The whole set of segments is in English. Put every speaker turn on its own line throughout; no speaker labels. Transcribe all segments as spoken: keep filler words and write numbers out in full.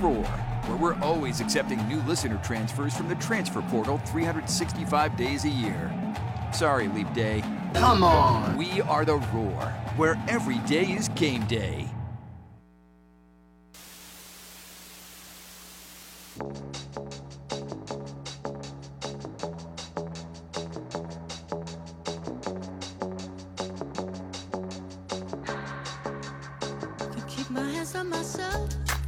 Roar, where we're always accepting new listener transfers from the transfer portal three hundred sixty-five days a year. Sorry, Leap Day.
Come on!
We are the Roar, where every day is game day.
Keep my hands on myself.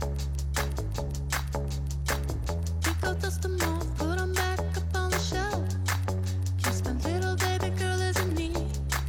Pick up dust them off, put them back up on the shelf. Kiss my little baby girl is in need.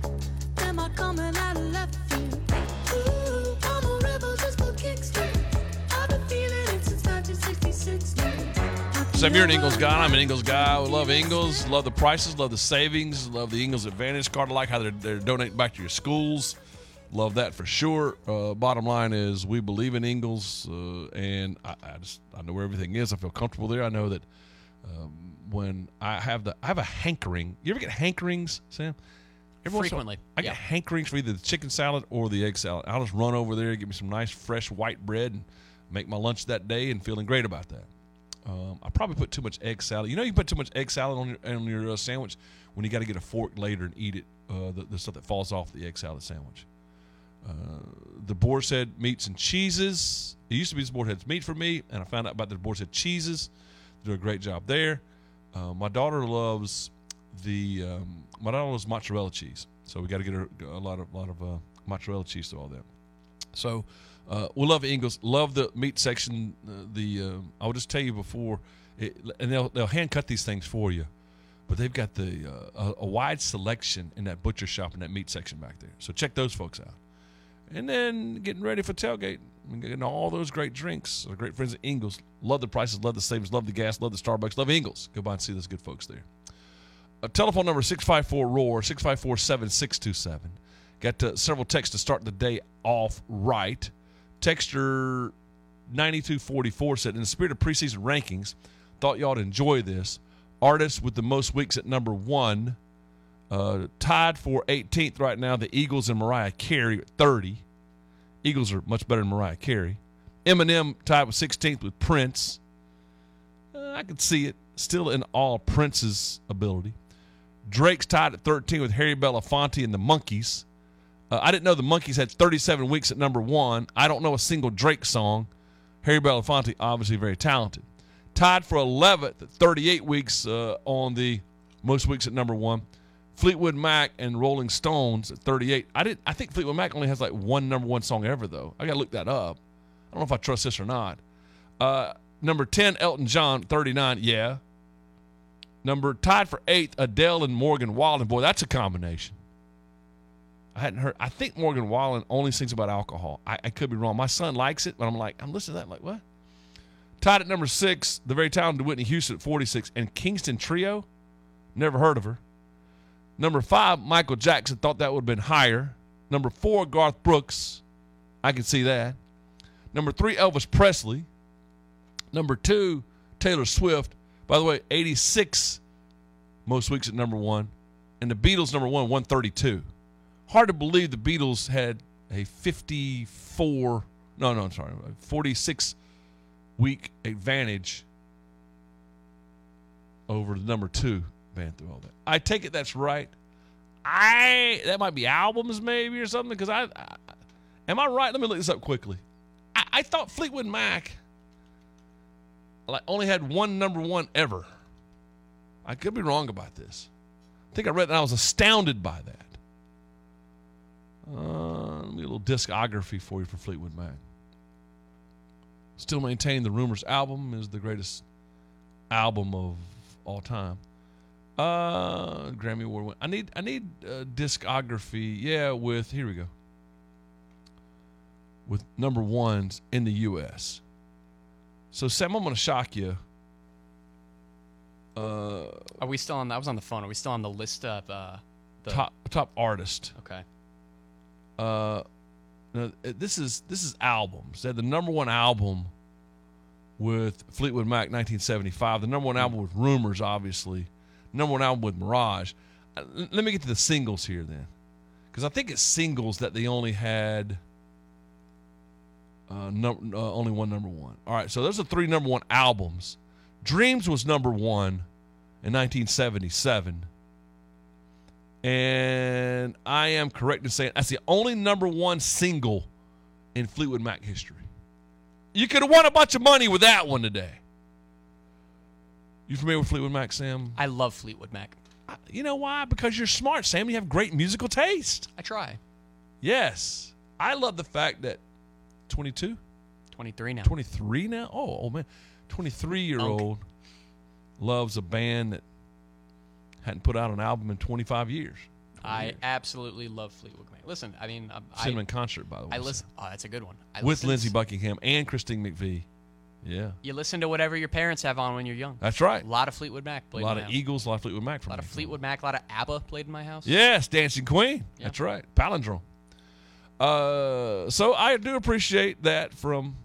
Am I coming out of left field? Ooh, I'm a rebel just for kicks. I've been feeling it since nineteen sixty-six.
So if you're an Ingles guy, I'm an Ingles guy. I love Ingles, love the prices, love the savings, love the Ingles Advantage card. I like how they're, they're donating back to your schools. Love that for sure. Uh, bottom line is we believe in Ingles, uh, and I, I just I know where everything is. I feel comfortable there. I know that um, when I have the I have a hankering. You ever get hankerings, Sam? Every once in a while,
Frequently,
I
yeah.
get hankerings for either the chicken salad or the egg salad. I'll just run over there, get me some nice fresh white bread, and make my lunch that day, and feeling great about that. Um, I probably put too much egg salad. You know, you put too much egg salad on your on your uh, sandwich when you got to get a fork later and eat it. Uh, the, the stuff that falls off the egg salad sandwich. Uh, the board said meats and cheeses. It used to be this board had meat for me, and I found out about the board said cheeses. They do a great job there. Uh, my daughter loves the um, my daughter loves mozzarella cheese, so we got to get her a lot of lot of uh, mozzarella cheese to all that. So uh, we love Ingles. Love the meat section. Uh, the uh, I will just tell you before, it, and they'll they'll hand cut these things for you. But they've got the uh, a, a wide selection in that butcher shop in that meat section back there. So check those folks out. And then getting ready for tailgate and getting all those great drinks. Our great friends at Ingles. Love the prices, love the savings, love the gas, love the Starbucks, love Ingles. Go by and see those good folks there. A telephone number six five four ROAR, six five four, seven six two seven. Got uh, several texts to start the day off right. Texter ninety-two forty-four said, in the spirit of preseason rankings, thought y'all would enjoy this. Artists with the most weeks at number one. Uh, tied for eighteenth right now, the Eagles and Mariah Carey at thirty. Eagles are much better than Mariah Carey. Eminem tied with sixteenth with Prince. Uh, I could see it. Still in all Prince's ability. Drake's tied at thirteen with Harry Belafonte and the Monkees. Uh, I didn't know the Monkees had thirty-seven weeks at number one. I don't know a single Drake song. Harry Belafonte, obviously very talented. Tied for eleventh at thirty-eight weeks uh, on the most weeks at number one. Fleetwood Mac and Rolling Stones at thirty-eight. I didn't. I think Fleetwood Mac only has like one number one song ever, though. I got to look that up. I don't know if I trust this or not. Uh, number ten, Elton John, thirty-nine. Yeah. Number tied for eighth, Adele and Morgan Wallen. Boy, that's a combination. I hadn't heard. I think Morgan Wallen only sings about alcohol. I, I could be wrong. My son likes it, but I'm like, I'm listening to that. I'm like, what? Tied at number six, the very talented Whitney Houston at forty-six, and Kingston Trio. Never heard of her. Number five, Michael Jackson. Thought that would have been higher. Number four, Garth Brooks. I can see that. Number three, Elvis Presley. Number two, Taylor Swift. By the way, eighty-six most weeks at number one. And the Beatles, number one, one thirty-two. Hard to believe the Beatles had a fifty-four, no, no, I'm sorry, forty-six week advantage over the number two. Man, through all that. I take it that's right. I that might be albums maybe or something because I, I am I right? Let me look this up quickly. I, I thought Fleetwood Mac like only had one number one ever. I could be wrong about this. I think I read that and I was astounded by that. Uh, let me a little discography for you for Fleetwood Mac. Still maintain the Rumors album is the greatest album of all time. Uh, Grammy Award win. I need I need uh, discography. Yeah, with here we go. With number ones in the U S. So Sam, I'm gonna shock you. Uh,
Are we still on? I was on the phone. Are we still on the list of uh, the
top top artist?
Okay.
Uh, now, this is this is albums. They had the number one album with Fleetwood Mac, nineteen seventy-five. The number one album with Rumors, obviously. Number one album with Mirage. Uh, let me get to the singles here then, because I think it's singles that they only had Uh, num- uh, only one number one. All right, so those are three number one albums. Dreams was number one in nineteen seventy-seven. And I am correct in saying that's the only number one single in Fleetwood Mac history. You could have won a bunch of money with that one today. You familiar with Fleetwood Mac, Sam?
I love Fleetwood Mac.
You know why? Because you're smart, Sam. You have great musical taste.
I try.
Yes. I love the fact that twenty-two?
twenty-three now.
twenty-three now? Oh, oh man. twenty-three-year-old loves a band that hadn't put out an album in twenty-five years.
I absolutely love Fleetwood Mac. Listen, I mean, I,
See them in concert, by the way.
I listen. Oh, that's a good one. I
With
listen-
Lindsey Buckingham and Christine McVie. Yeah.
You listen to whatever your parents have on when you're young.
That's right.
A lot of Fleetwood Mac
A
played
lot
in my
of
house.
Eagles, a lot of Fleetwood Mac.
A lot of Fleetwood Mac, a lot of ABBA played in my house.
Yes, Dancing Queen.
Yeah.
That's right. Palindrome. Uh, so I do appreciate that from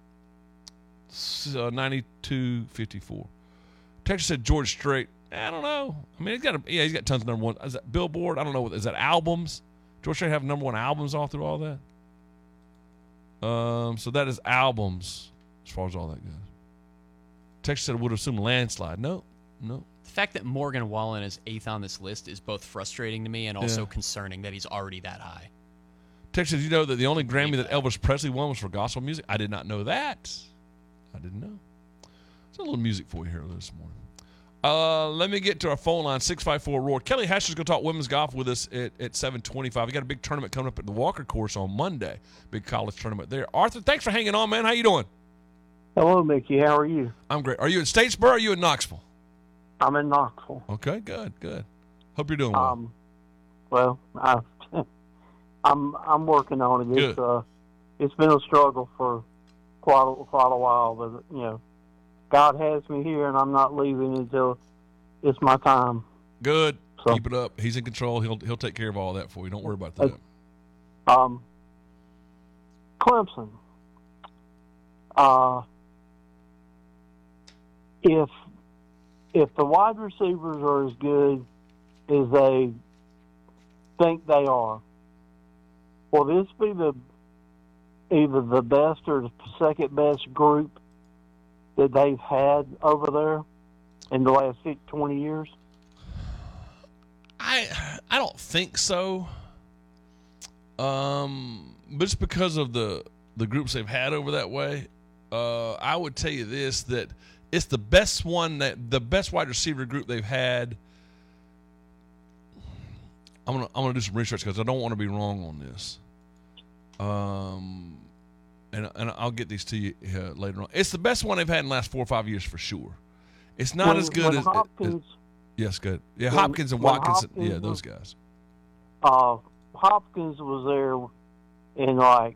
uh, ninety-two fifty-four. Texas said George Strait. I don't know. I mean, he's got a, yeah, he's got tons of number one. Is that Billboard? I don't know. Is that albums? George Strait have number one albums all through all that? Um, so that is albums as far as all that goes. Texas said would assume landslide. No, no.
The fact that Morgan Wallen is eighth on this list is both frustrating to me and also
Yeah.
concerning that he's already that high.
Texas, you know that the only Grammy that Elvis Presley won was for gospel music? I did not know that. I didn't know. It's a little music for you here this morning. Uh, let me get to our phone line, six five four roar. Kelly Hasher's going to talk women's golf with us at, at seven twenty-five. We got a big tournament coming up at the Walker course on Monday. Big college tournament there. Arthur, thanks for hanging on, man. How you doing?
Hello, Mickey. How are you?
I'm great. Are you in Statesboro or are you in Knoxville?
I'm in Knoxville.
Okay, good, good. Hope you're doing well.
Um, well, I, I'm I'm working on it. It's
Good.
uh, it's been a struggle for quite a, quite a while, but you know, God has me here, and I'm not leaving until it's my time.
Good.
So-
Keep it up. He's in control. He'll he'll take care of all that for you. Don't worry about that.
Um, Clemson. Uh, if if the wide receivers are as good as they think they are, will this be the either the best or the second best group that they've had over there in the last twenty years?
I I don't think so. Um, but it's because of the the groups they've had over that way. Uh, I would tell you this, that it's the best one that the best wide receiver group they've had. I'm gonna I'm gonna do some research because I don't want to be wrong on this. Um, and and I'll get these to you uh, later on. It's the best one they've had in the last four or five years for sure. It's not
When-
as good
when
as,
Hopkins,
as yes, good. Yeah,
when-
Hopkins and
when
Watkins.
Hopkins
yeah,
was-
those guys.
uh, Hopkins was there in like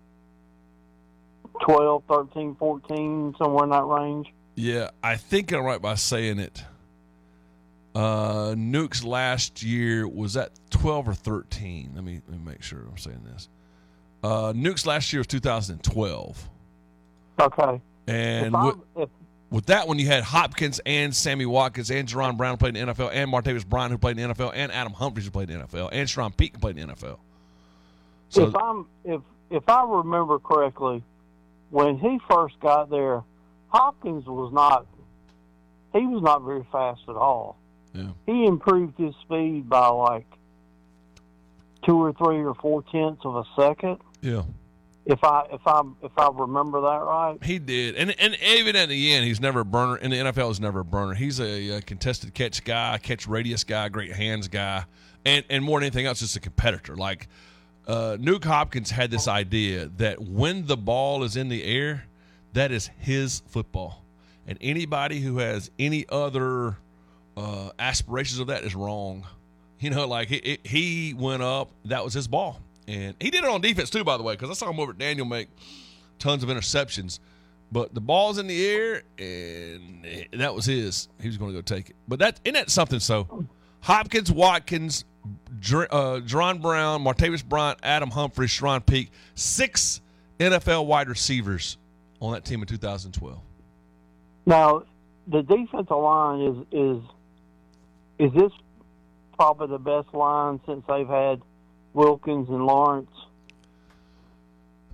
twelve, thirteen, fourteen, somewhere in that range.
Yeah, I think I'm right by saying it. Uh, Nuke's last year was at twelve or thirteen. Let me let me make sure I'm saying this. Uh, Nuke's last year was two thousand twelve,
Okay.
and
if, I'm,
with,
if
with that one you had Hopkins and Sammy Watkins and Jerron Brown who played in the N F L, and Martavis Bryant who played in the N F L, and Adam Humphries who played in the N F L, and Sharon Peake who played in the N F L. So
if I'm if if I remember correctly, when he first got there, Hopkins was not he was not very fast at all.
yeah,
He improved his speed by like two or three or four tenths of a second.
yeah.
If I if I if I remember that right.
He did, and and even at the end, he's never a burner. In the N F L, he's never a burner. He's a, a contested catch guy, catch radius guy, great hands guy, and and more than anything else, just a competitor. Like uh, Nuke Hopkins had this idea that when the ball is in the air, that is his football, and anybody who has any other uh, aspirations of that is wrong. You know, like he, it, he went up, that was his ball. And he did it on defense too, by the way, because I saw him over at Daniel make tons of interceptions. But the ball's in the air, and that was his. He was going to go take it. But that isn't that something? So Hopkins, Watkins, Jer- uh, Jerron Brown, Martavis Bryant, Adam Humphries, Sharon Peake, six N F L wide receivers on that team in two thousand twelve.
Now, the defensive line is is is this probably the best line since they've had Wilkins and Lawrence?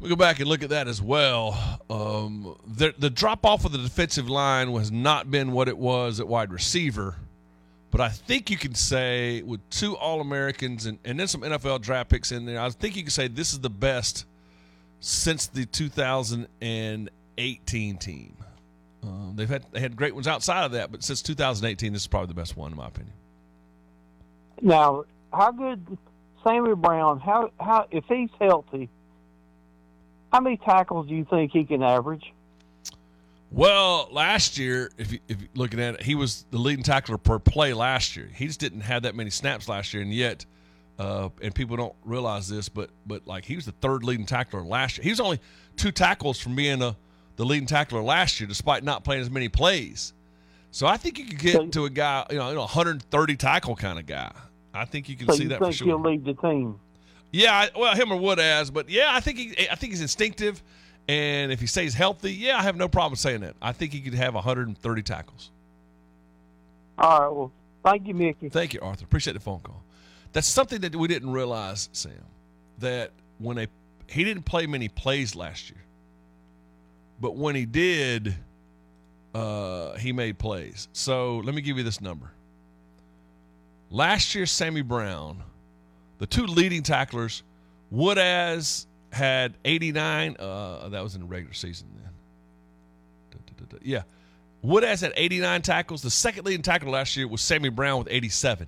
We go back and look at that as well. Um, the the drop off of the defensive line has not been what it was at wide receiver, but I think you can say with two All Americans and, and then some N F L draft picks in there, I think you can say this is the best since the two thousand eighteen team. Uh, they've had they had great ones outside of that, but since two thousand eighteen, this is probably the best one in my opinion.
Now, how good Sammy Brown? How how if he's healthy, how many tackles do you think he can average?
Well, last year, if you if you're looking at it, he was the leading tackler per play last year. He just didn't have that many snaps last year, and yet, uh, and people don't realize this, but but like he was the third leading tackler last year. He was only two tackles from being a the leading tackler last year, despite not playing as many plays. So I think you could get
So-
to a guy, you know, you know, one hundred thirty tackle kind of guy. I think you can
So
see
you
that for
think
sure.
he'll lead the team?
Yeah, I- well, him or Wood as, but yeah, I think he, I think he's instinctive, and if he stays healthy, yeah, I have no problem saying that. I think he could have one hundred thirty tackles.
All right. Well, thank you, Mickey.
Thank you, Arthur. Appreciate the phone call. That's something that we didn't realize, Sam, that when a he didn't play many plays last year, but when he did, uh, he made plays. So let me give you this number. Last year, Sammy Brown, the two leading tacklers, Woodaz had eighty-nine. Uh, that was in the regular season then. Da, da, da, da. Yeah. Woodaz had eighty-nine tackles. The second leading tackler last year was Sammy Brown with eighty-seven.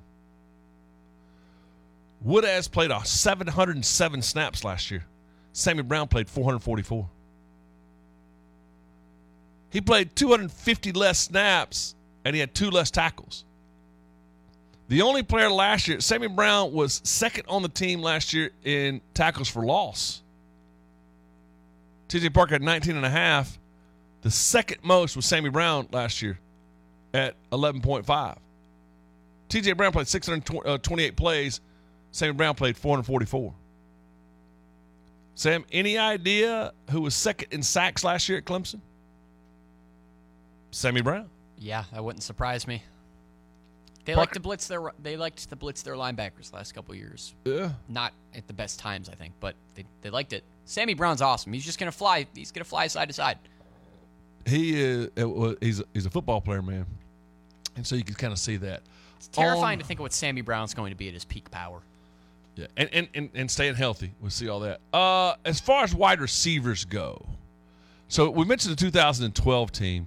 Woodaz played a seven hundred seven snaps last year. Sammy Brown played four hundred forty-four. He played two hundred fifty less snaps, and he had two less tackles. The only player last year, Sammy Brown was second on the team last year in tackles for loss. T J Parker had nineteen and a half. The second most was Sammy Brown last year at eleven point five. T J Brown played six hundred twenty-eight plays. Sammy Brown played four hundred forty-four. Sam, any idea who was second in sacks last year at Clemson? Sammy Brown.
Yeah, that wouldn't surprise me. They
Parker-
like to blitz their they liked to blitz their linebackers last couple of years.
Yeah.
Not at the best times, I think, but they, they liked it. Sammy Brown's awesome. He's just gonna fly. He's gonna fly side to side.
He is. uh, well, He's a, he's a football player, man, and so you can kind of see that.
It's terrifying
On-
to think of what Sammy Brown's going to be at his peak power.
Yeah, and, and, and, and staying healthy. We'll see all that. Uh, as far as wide receivers go, so we mentioned the two thousand twelve team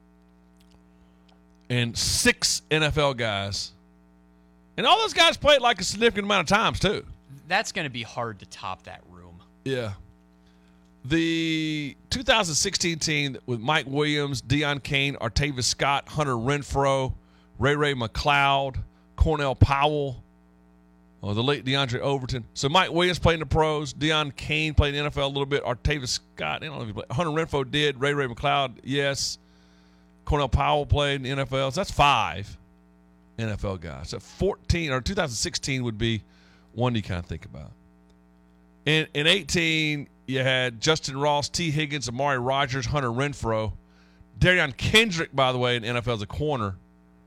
and six N F L guys, and all those guys played like a significant amount of times too.
That's going to be hard to top that room.
Yeah. The two thousand sixteen team with Mike Williams, Deion Kane, Artavis Scott, Hunter Renfro, Ray Ray McLeod, Cornell Powell, uh, the late DeAndre Overton. So Mike Williams played in the pros. Deion Kane played in the N F L a little bit. Artavis Scott, I don't know if he played. Hunter Renfro did. Ray Ray McLeod, yes. Cornell Powell played in the N F L. So that's five N F L guys. So fourteen, or two thousand sixteen would be one you kind of think about. In in eighteen, you had Justin Ross, T. Higgins, Amari Rogers, Hunter Renfro. Darion Kendrick, by the way, in the N F L as a corner.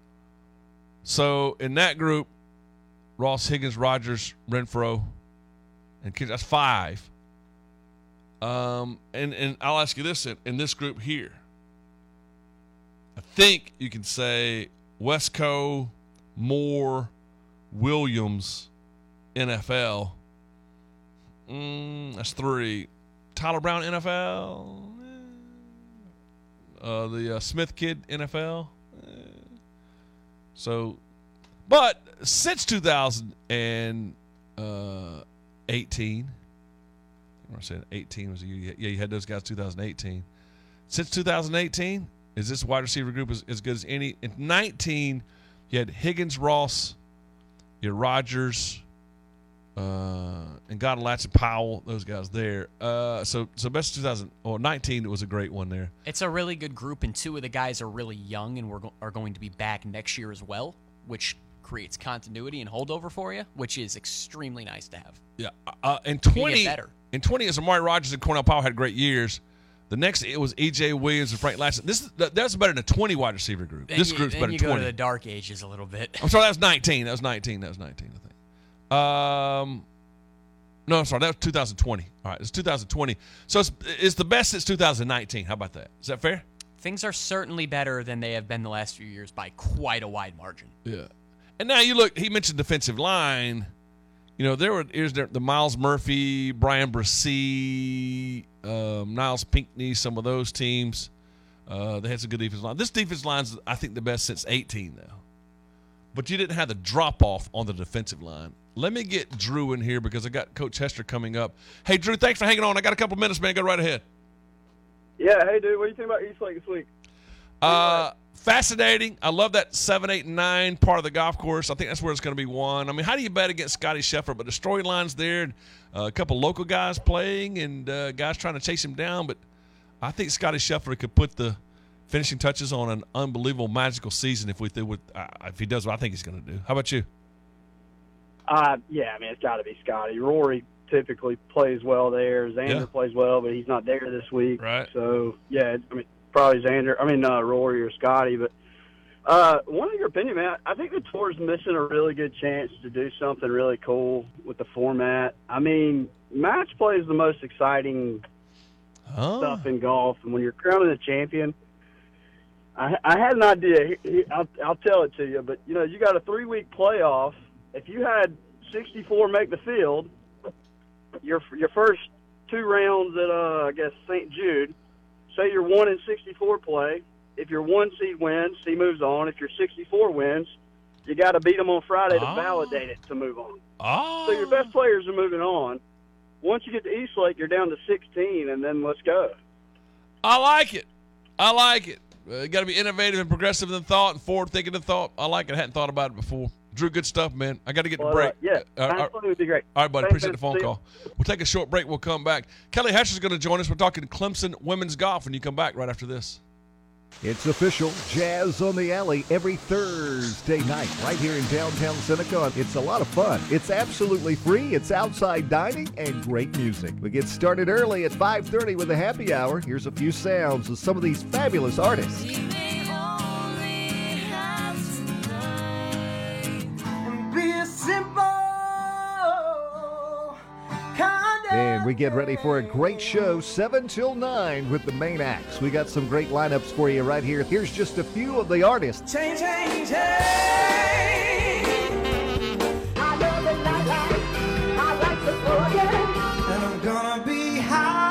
So in that group, Ross, Higgins, Rogers, Renfro, and Kendrick, that's five. Um, and, and I'll ask you this, in, in this group here, I think you can say Wesco, Moore, Williams, N F L. Mm, that's three. Tyler Brown, N F L. Uh, the uh, Smith kid, N F L. Eh. So, but since two thousand eighteen, I said eighteen was the year. Yeah, you had those guys two thousand eighteen. Since two thousand eighteen, is this wide receiver group as, as good as any? In nineteen, you had Higgins, Ross, you had Rogers, uh, and Godelatz and Powell, those guys there. Uh, so, so best two thousand or nineteen was a great one there.
It's a really good group, and two of the guys are really young and we're go- are going to be back next year as well, which creates continuity and holdover for you, which is extremely nice to have.
Yeah, uh, and
get
twenty,
better.
in twenty, as Amari Rogers and Cornell Powell had great years. The next, it was E J Williams and Frank Latson. This is that's better than a twenty wide receiver group.
Then
this
you,
group's
then
better
you
than
go
twenty.
to the dark ages a little bit.
I'm sorry, that was nineteen. That was nineteen. That was nineteen, I think. Um, No, sorry, that was two thousand twenty. All right, it's two thousand twenty. So it's, it's the best since two thousand nineteen. How about that? Is that fair?
Things are certainly better than they have been the last few years by quite a wide margin.
Yeah. And now you look, he mentioned defensive line. You know, there were here's the, the Miles Murphy, Brian Brissy, um, Niles Pinckney, some of those teams. Uh, they had some good defensive line. This defensive line's, I think, the best since eighteen, though. But you didn't have the drop-off on the defensive line. Let me get Drew in here because I got Coach Hester coming up. Hey, Drew, thanks for hanging on. I got a couple minutes, man. Go right ahead.
Yeah, hey, dude, what do you think about East Lake this week?
Uh, fascinating. I love that seven, eight, and nine part of the golf course. I think that's where it's going to be won. I mean, how do you bet against Scotty Scheffler? But the storyline's there, and uh, a couple local guys playing and uh, guys trying to chase him down. But I think Scotty Scheffler could put the finishing touches on an unbelievable, magical season if we th- with, uh, if he does what I think he's going to do. How about you?
Uh, yeah, I mean, it's got to be Scotty. Rory typically plays well there. Xander
Yeah.
plays well, but he's not there this week.
Right.
So, yeah, I mean, probably Xander. I mean, uh, Rory or Scotty. But uh, one of your opinion, man, I think the tour's missing a really good chance to do something really cool with the format. I mean, match play is the most exciting
Oh.
stuff in golf, and when you're crowning a champion, I, I had an idea. He- he- I'll, I'll tell it to you, but you know, you got a three-week playoff. If you had sixty-four make the field, your your first two rounds at uh, I guess Saint Jude, say you're one in sixty-four play. If your one seed wins, he moves on. If your sixty-four wins, you got to beat them on Friday to
Oh.
validate it to move on.
Oh.
So your best players are moving on. Once you get to East Lake, you're down to sixteen, and then let's go.
I like it. I like it. Uh, you got to be innovative and progressive in thought and forward-thinking in thought. I like it. I hadn't thought about it before. Drew, good stuff, man. I got to get
Well,
to break.
uh, yeah,
Uh, uh,
time would be great.
all right, buddy.
Thanks,
Appreciate the
man.
phone
See ya.
call. We'll take a short break. We'll come back. Kelly Hester's going to join us. We're talking Clemson women's golf when you come back right after this.
It's official. Jazz on the Alley every Thursday night right here in downtown Seneca. It's a lot of fun. It's absolutely free. It's outside dining and great music. We get started early at five thirty with a happy hour. Here's a few sounds of some of these fabulous artists. And we get ready for a great show, seven till nine with the main acts. We got some great lineups for you right here. Here's just a few of the artists.
Change, change, change. I love the nightlife. I like to forget. And I'm gonna be high.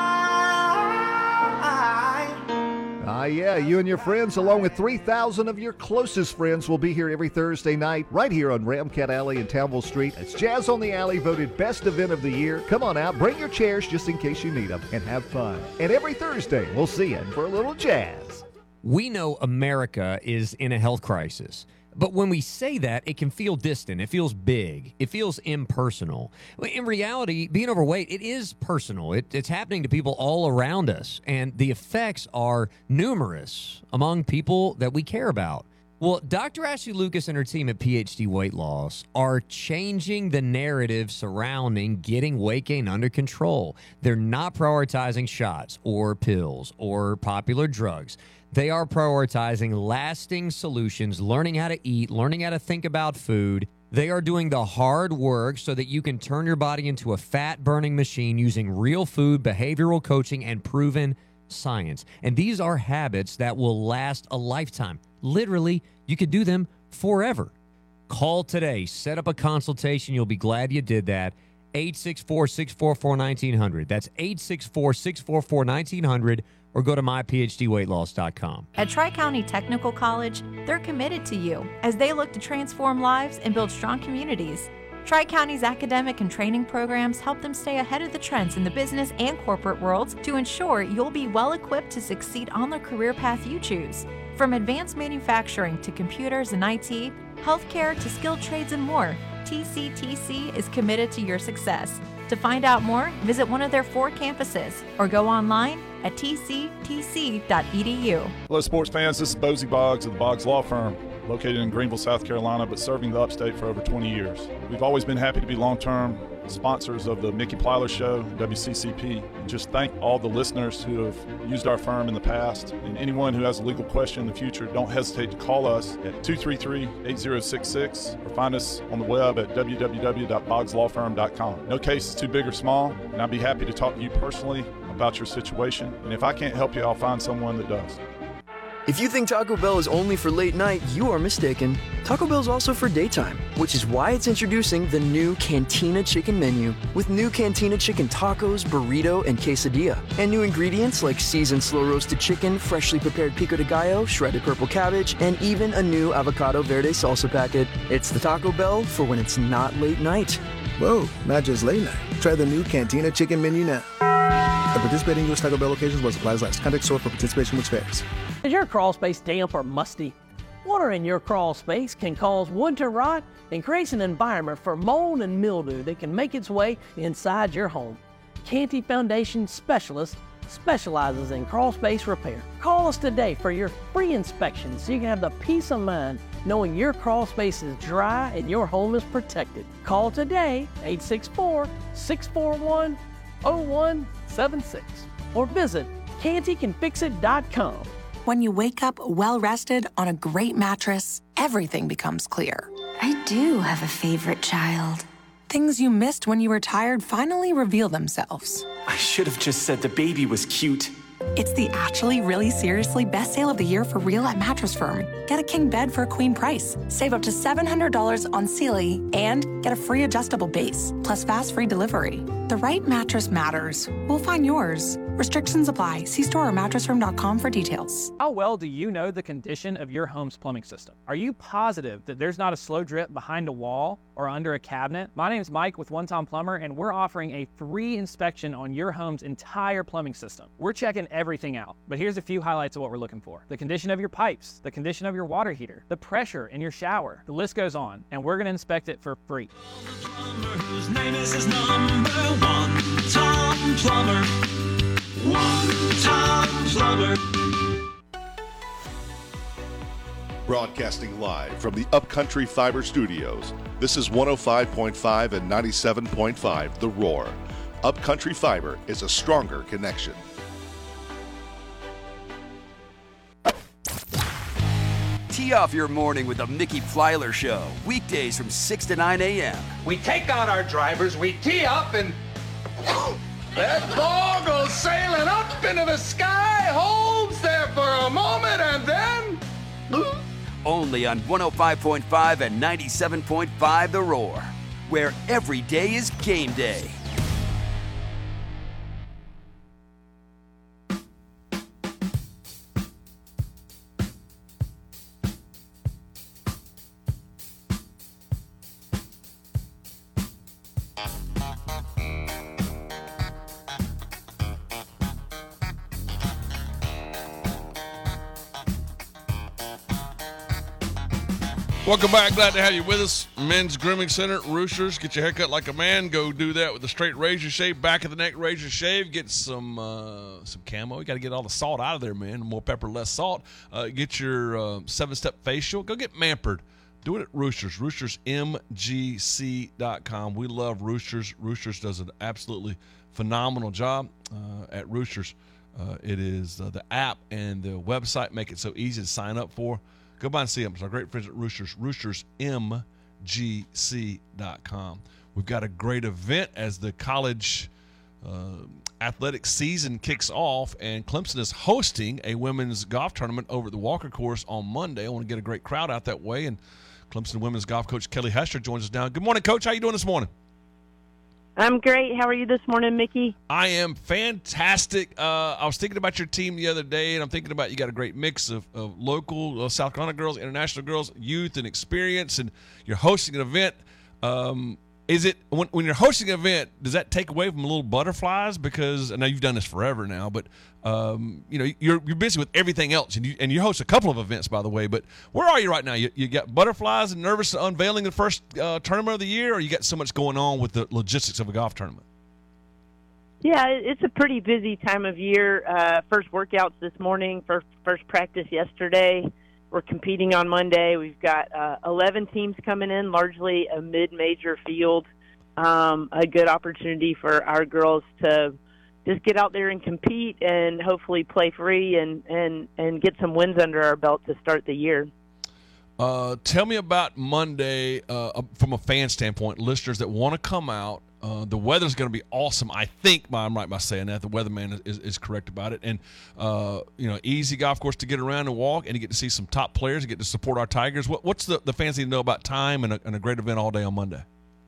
Ah, yeah, you and your friends, along with three thousand of your closest friends, will be here every Thursday night, right here on Ramcat Alley in Townville Street. It's Jazz on the Alley, voted best event of the year. Come on out, bring your chairs just in case you need them, and have fun. And every Thursday, we'll see you for a little jazz.
We know America is in a health crisis. But when we say that, it can feel distant. It feels big. It feels impersonal. In reality, being overweight, it is personal. It, it's happening to people all around us, and the effects are numerous among people that we care about. Well, Doctor Ashley Lucas and her team at P H D Weight Loss are changing the narrative surrounding getting weight gain under control. They're not prioritizing shots or pills or popular drugs. They are prioritizing lasting solutions, learning how to eat, learning how to think about food. They are doing the hard work so that you can turn your body into a fat-burning machine using real food, behavioral coaching, and proven science. And these are habits that will last a lifetime. Literally, you could do them forever. Call today. Set up a consultation. You'll be glad you did that. eight six four, six four four, one nine zero zero. That's eight six four, six four four, one nine zero zero. Or go to my p h d weight loss dot com.
At Tri-County Technical College, they're committed to you as they look to transform lives and build strong communities. Tri-County's academic and training programs help them stay ahead of the trends in the business and corporate worlds to ensure you'll be well equipped to succeed on the career path you choose. From advanced manufacturing to computers and I T, healthcare to skilled trades and more, T C T C is committed to your success. To find out more, visit one of their four campuses or go online at t c t c dot e d u.
Hello, sports fans. This is Bozy Boggs of the Boggs Law Firm, located in Greenville, South Carolina, but serving the upstate for over twenty years. We've always been happy to be long-term sponsors of the Mickey Plyler Show, W C C P. Just thank all the listeners who have used our firm in the past. And anyone who has a legal question in the future, don't hesitate to call us at two three three, eight zero six six or find us on the web at w w w dot boggs law firm dot com. No case is too big or small, and I'd be happy to talk to you personally about your situation. And if I can't help you, I'll find someone that does.
If you think Taco Bell is only for late night, you are mistaken. Taco Bell is also for daytime, which is why it's introducing the new Cantina Chicken menu with new Cantina Chicken tacos, burrito, and quesadilla. And new ingredients like seasoned slow-roasted chicken, freshly prepared pico de gallo, shredded purple cabbage, and even a new avocado verde salsa packet. It's the Taco Bell for when it's not late night.
Whoa, not just late night. Try the new Cantina Chicken menu now. At participating U S Taco Bell locations was applies last. Contact store for participation which varies.
Is your crawl space damp or musty? Water in your crawl space can cause wood to rot and creates an environment for mold and mildew that can make its way inside your home. Canty Foundation Specialist specializes in crawl space repair. Call us today for your free inspection so you can have the peace of mind knowing your crawl space is dry and your home is protected. Call today, eight six four, six four one, zero one seven six, or visit canty can fix it dot com.
When you wake up well-rested on a great mattress, everything becomes clear.
I do have a favorite child.
Things you missed when you were tired finally reveal themselves.
I should have just said the baby was cute.
It's the actually really seriously best sale of the year for real at Mattress Firm. Get a king bed for a queen price. Save up to seven hundred dollars on Sealy and get a free adjustable base, plus fast free delivery. The right mattress matters. We'll find yours. Restrictions apply. See store or mattress firm dot com for details.
How well do you know the condition of your home's plumbing system? Are you positive that there's not a slow drip behind a wall or under a cabinet? My name is Mike with One Time Plumber, and we're offering a free inspection on your home's entire plumbing system. We're checking everything out, but here's a few highlights of what we're looking for. The condition of your pipes, the condition of your water heater, the pressure in your shower. The list goes on, and we're going to inspect it for free.
Whose name is his number one, Tom Plumber. One Tom Plumber.
Broadcasting live from the Upcountry Fiber Studios, this is one oh five point five and ninety-seven point five The Roar. Upcountry Fiber is a stronger connection.
Tee off your morning with the Mickey Plyler Show, weekdays from six to nine a.m.
We take out our drivers, we tee up, and that ball goes sailing up into the sky, holds there for a moment, and then...
Only on one oh five point five and ninety-seven point five The Roar, where every day is game day.
Welcome back. Glad to have you with us. Men's Grooming Center, Roosters. Get your hair cut like a man. Go do that with the straight razor shave, back of the neck razor shave. Get some uh, some camo. You got to get all the salt out of there, man. More pepper, less salt. Uh, get your uh, seven-step facial. Go get Mampered. Do it at Roosters. Roosters M G C dot com. We love Roosters. Roosters does an absolutely phenomenal job uh, at Roosters. Uh, it is uh, the app and the website make it so easy to sign up for. Go by and see them. It's our great friends at Roosters, roosters M G C dot com. We've got a great event as the college uh, athletic season kicks off, and Clemson is hosting a women's golf tournament over at the Walker Course on Monday. I want to get a great crowd out that way, and Clemson women's golf coach Kelly Hester joins us now. Good morning, Coach. How you doing this morning?
I'm great. How are you this morning, Mickey?
I am fantastic. Uh, I was thinking about your team the other day, and I'm thinking about you got a great mix of, of local uh, South Carolina girls, international girls, youth, and experience, and you're hosting an event. Um, is it when, when you're hosting an event, does that take away from little butterflies? Because I know you've done this forever now, but um, you know you're you're busy with everything else, and you and you host a couple of events, by the way. But where are you right now? You, you got butterflies and nervous unveiling the first uh, tournament of the year, or you got so much going on with the logistics of a golf tournament?
Yeah, it's a pretty busy time of year. Uh, first workouts this morning, first first practice yesterday. We're competing on Monday. We've got uh, eleven teams coming in, largely a mid-major field. um, a good opportunity for our girls to just get out there and compete and hopefully play free and, and, and get some wins under our belt to start the year.
Uh, tell me about Monday uh, from a fan standpoint, listeners that want to come out. Uh, the weather's going to be awesome. I think I'm right by saying that. The weatherman is, is correct about it. And, uh, you know, easy golf course to get around and walk, and you get to see some top players, you get to support our Tigers. What, what's the, the fans need to know about time and a, and a great event all day on Monday?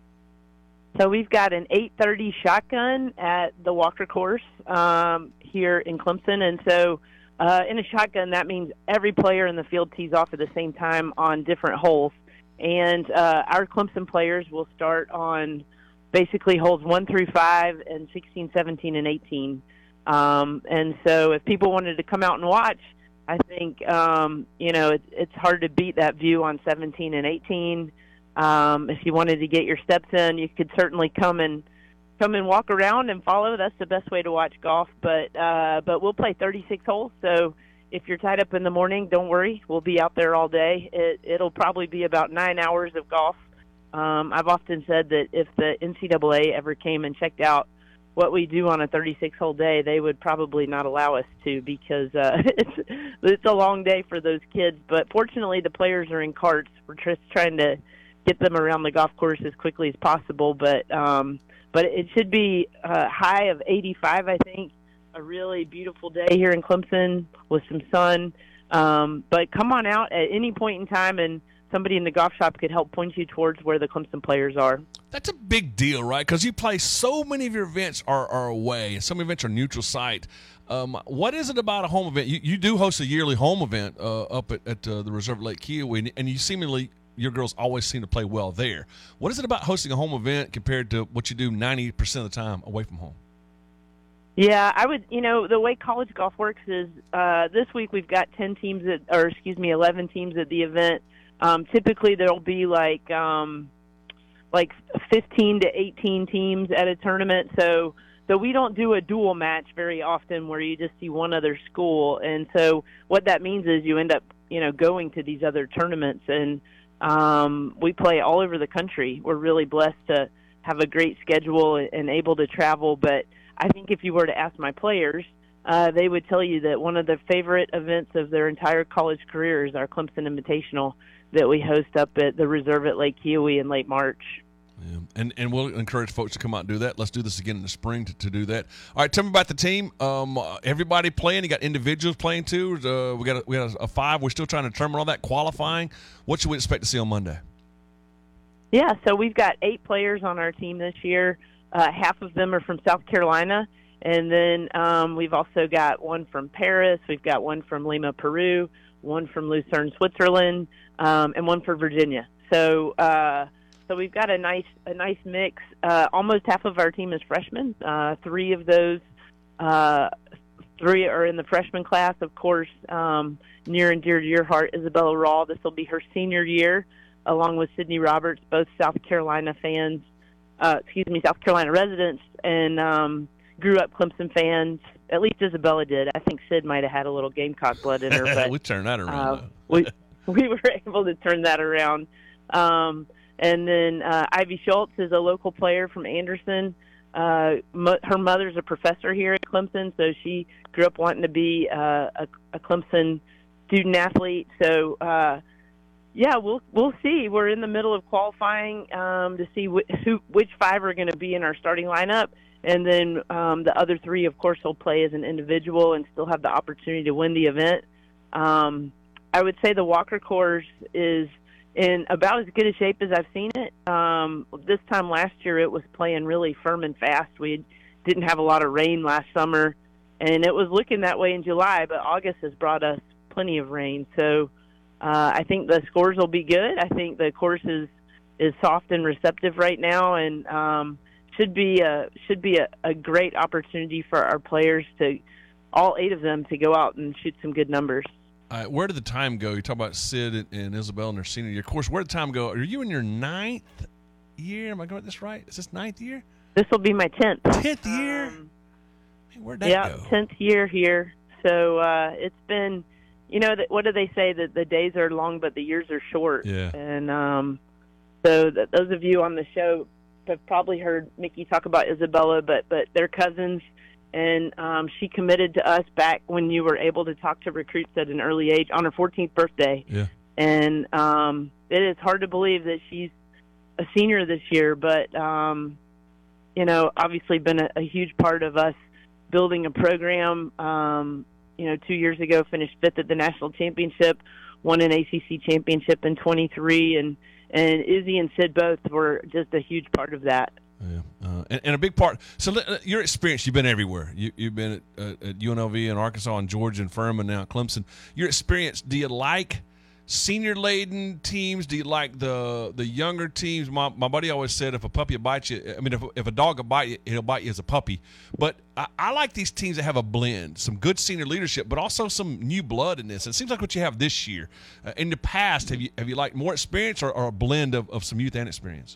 So we've got an eight thirty shotgun at the Walker course um, here in Clemson. And so uh, in a shotgun, that means every player in the field tees off at the same time on different holes. And uh, our Clemson players will start on basically holes one through five and sixteen, seventeen, and eighteen. Um, and so if people wanted to come out and watch, I think, um, you know, it, it's hard to beat that view on seventeen and eighteen. Um, if you wanted to get your steps in, you could certainly come and come and walk around and follow. That's the best way to watch golf. But uh, but we'll play thirty-six holes. So if you're tied up in the morning, don't worry. We'll be out there all day. It, it'll probably be about nine hours of golf. Um, I've often said that if the N C double A ever came and checked out what we do on a thirty-six hole day, they would probably not allow us to because uh, it's it's a long day for those kids. But fortunately, the players are in carts. We're just trying to get them around the golf course as quickly as possible. But um, but it should be a high of eighty-five, I think. A really beautiful day here in Clemson with some sun. Um, but come on out at any point in time, and somebody in the golf shop could help point you towards where the Clemson players are.
That's a big deal, right? Because you play so many of your events are, are away, and some events are neutral site. Um, what is it about a home event? You, you do host a yearly home event uh, up at, at uh, the Reserve at Lake Kiowee, and you seemingly your girls always seem to play well there. What is it about hosting a home event compared to what you do ninety percent of the time away from home?
Yeah, I would, you know, the way college golf works is uh, this week we've got ten teams, at, or excuse me, eleven teams at the event. Um, typically there'll be like um, like fifteen to eighteen teams at a tournament. So so we don't do a dual match very often where you just see one other school. And so what that means is you end up, you know, going to these other tournaments. And um, we play all over the country. We're really blessed to have a great schedule and able to travel. But I think if you were to ask my players, uh, they would tell you that one of their favorite events of their entire college career is our Clemson Invitational that we host up at the Reserve at Lake Kiowee in late March.
Yeah. And and we'll encourage folks to come out and do that. Let's do this again in the spring to, to do that. All right, tell me about the team. Um, uh, everybody playing. You got individuals playing too. Uh, we got a, we got a, a five. We're still trying to determine all that qualifying. What should we expect to see on Monday?
Yeah, so we've got eight players on our team this year. Uh, half of them are from South Carolina, and then um, we've also got one from Paris. We've got one from Lima, Peru, one from Lucerne, Switzerland, um, and one for Virginia. So, uh, so we've got a nice a nice mix. Uh, almost half of our team is freshmen. Uh, three of those, uh, three are in the freshman class. Of course, um, near and dear to your heart, Isabella Raw. This will be her senior year, along with Sydney Roberts, both South Carolina fans. Uh, excuse me, South Carolina residents, and um, grew up Clemson fans. At least Isabella did. I think Sid might have had a little Gamecock blood in her. But
we turned that around.
Uh, we we were able to turn that around. Um, and then uh, Ivy Schultz is a local player from Anderson. Uh, mo- her mother's a professor here at Clemson, so she grew up wanting to be uh, a, a Clemson student athlete. So. Uh, Yeah, we'll we'll see. We're in the middle of qualifying um, to see wh- who, which five are going to be in our starting lineup, and then um, the other three, of course, will play as an individual and still have the opportunity to win the event. Um, I would say the Walker course is in about as good a shape as I've seen it. Um, this time last year, it was playing really firm and fast. We didn't have a lot of rain last summer, and it was looking that way in July, but August has brought us plenty of rain, so. Uh, I think the scores will be good. I think the course is, is soft and receptive right now, and um, should be a should be a, a great opportunity for our players to, all eight of them, to go out and shoot some good numbers.
Uh, where did the time go? You talk about Sid and, and Isabel in their senior year. Of course, where did the time go? Are you in your ninth year? Am I going this right? Is this ninth year?
This will be my tenth.
Tenth year.
Um,
Man, where'd that
yeah,
go?
tenth year here. So uh, it's been. You know, what do they say, that the days are long but the years are short?
Yeah.
And um, so that those of you on the show have probably heard Mickey talk about Isabella, but but they're cousins, and um, she committed to us back when you were able to talk to recruits at an early age on her fourteenth birthday.
Yeah.
And um, it is hard to believe that she's a senior this year, but um, you know, obviously been a, a huge part of us building a program. Um, you know, two years ago, finished fifth at the national championship, won an A C C championship in twenty-three, and and Izzy and Sid both were just a huge part of that.
Yeah, uh, and, and a big part. So uh, your experience, you've been everywhere. You, you've been at, uh, at U N L V and Arkansas and Georgia and Furman, now Clemson. Your experience, do you like senior-laden teams? Do you like the the younger teams? My, my buddy always said if a puppy bites you, I mean, if, if a dog will bite you, he'll bite you as a puppy. But I, I like these teams that have a blend, some good senior leadership, but also some new blood in this. And it seems like what you have this year. Uh, in the past, have you have you liked more experience or, or a blend of, of some youth and experience?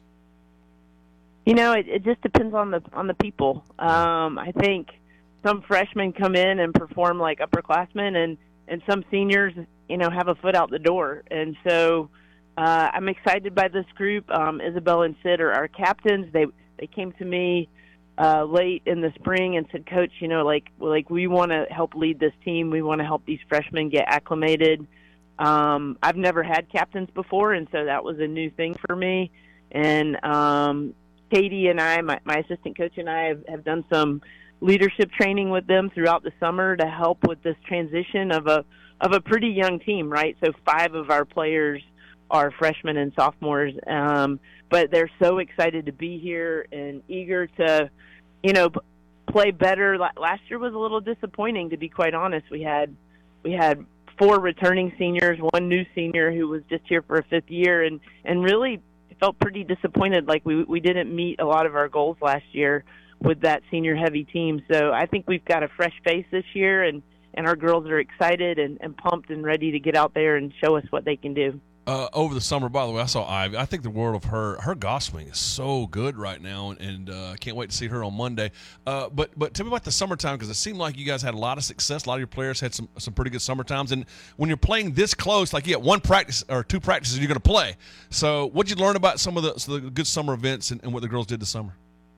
You know, it, it just depends on the on the people. Um, I think some freshmen come in and perform like upperclassmen, and, and some seniors, you know, have a foot out the door. And so uh, I'm excited by this group. Um, Isabel and Sid are our captains. They they came to me uh, late in the spring and said, Coach, you know, like like we want to help lead this team. We want to help these freshmen get acclimated. Um, I've never had captains before, and so that was a new thing for me. And um, Katie and I, my, my assistant coach and I have, have done some leadership training with them throughout the summer to help with this transition of a of a pretty young team, right? So five of our players are freshmen and sophomores, um, but they're so excited to be here and eager to, you know, p- play better. Last year was a little disappointing, to be quite honest. We had we had four returning seniors, one new senior who was just here for a fifth year, and and really felt pretty disappointed. Like we we didn't meet a lot of our goals last year with that senior heavy team. So I think we've got a fresh face this year, and, and our girls are excited and, and pumped and ready to get out there and show us what they can do.
Uh, over the summer, by the way, I saw Ivy. I think the world of her. Her golf swing is so good right now, and, and uh, can't wait to see her on Monday. Uh, but but tell me about the summertime, because it seemed like you guys had a lot of success. A lot of your players had some some pretty good summer times. And when you're playing this close, like you get one practice or two practices, you're going to play. So what did you learn about some of the, so the good summer events and, and what the girls did this summer?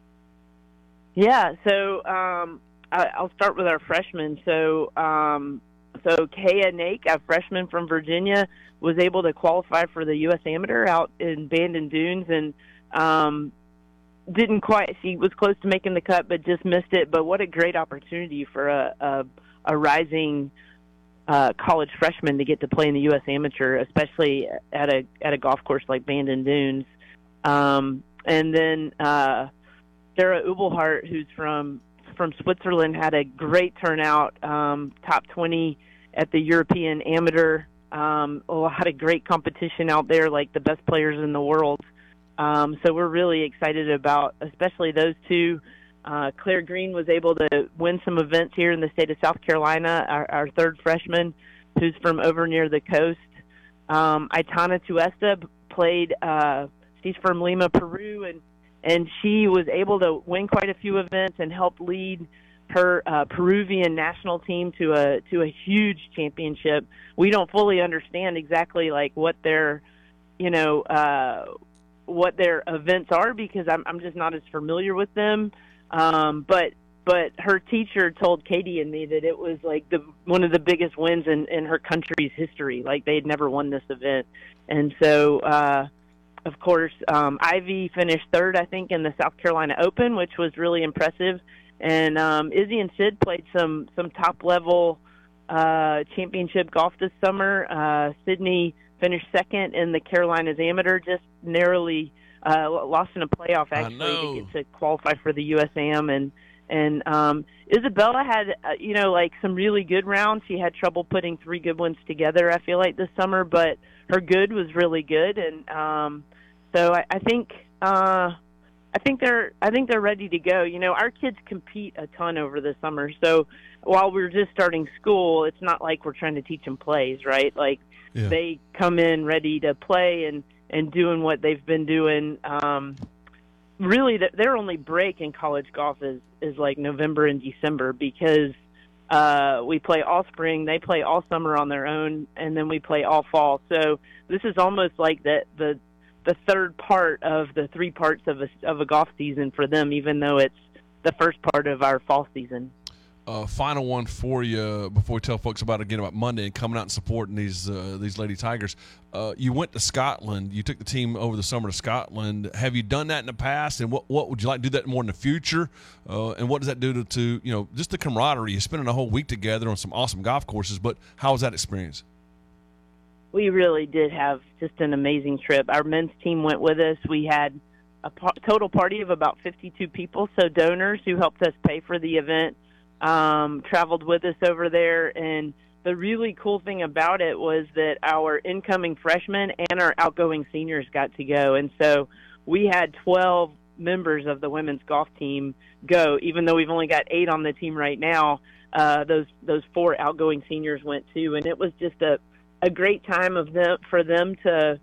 Yeah, so um, I, I'll start with our freshmen. So um, so Kaya Nake, a freshman from Virginia, was able to qualify for the U S Amateur out in Bandon Dunes, and um, didn't quite. She was close to making the cut, but just missed it. But what a great opportunity for a a, a rising uh, college freshman to get to play in the U S Amateur, especially at a at a golf course like Bandon Dunes. Um, and then uh, Sarah Ubelhart, who's from from Switzerland, had a great turnout, um, top twenty at the European Amateur. Um, a lot of great competition out there, like the best players in the world. Um, so we're really excited about, especially those two. Uh, Claire Green was able to win some events here in the state of South Carolina, our, our third freshman, who's from over near the coast. Um, Aitana Tuesta played, uh, she's from Lima, Peru, and, and she was able to win quite a few events and help lead her uh, Peruvian national team to a to a huge championship. We don't fully understand exactly like what their, you know, uh, what their events are, because I'm I'm just not as familiar with them. Um, but but her teacher told Katie and me that it was like the one of the biggest wins in, in her country's history. Like they had never won this event, and so uh, of course um, Ivy finished third, I think, in the South Carolina Open, which was really impressive. And um, Izzy and Sid played some some top level uh, championship golf this summer. Uh, Sydney finished second in the Carolinas Amateur, just narrowly uh, lost in a playoff actually to get to qualify for the U S A M. And and um, Isabella had uh, you know like some really good rounds. She had trouble putting three good ones together, I feel like, this summer, but her good was really good. And um, so I, I think. Uh, I think they're I think they're ready to go. You know, our kids compete a ton over the summer. So while we're just starting school, it's not like we're trying to teach them plays, right? Like yeah. They come in ready to play and, and doing what they've been doing. Um, really, the, their only break in college golf is, is like November and December, because uh, we play all spring, they play all summer on their own, and then we play all fall. So this is almost like the the the third part of the three parts of a, of a golf season for them, even though it's the first part of our fall season.
Uh, final one for you before we tell folks about again about Monday and coming out and supporting these uh, these Lady Tigers. Uh, you went to Scotland. You took the team over the summer to Scotland. Have you done that in the past? And what what would you like to do that more in the future? Uh, and what does that do to, to you know just the camaraderie? You're spending a whole week together on some awesome golf courses. But how was that experience?
We really did have just an amazing trip. Our men's team went with us. We had a po- total party of about fifty-two people, so donors who helped us pay for the event um, traveled with us over there. And the really cool thing about it was that our incoming freshmen and our outgoing seniors got to go. And so we had twelve members of the women's golf team go, even though we've only got eight on the team right now. Uh, those those four outgoing seniors went too, and it was just a a great time of them for them to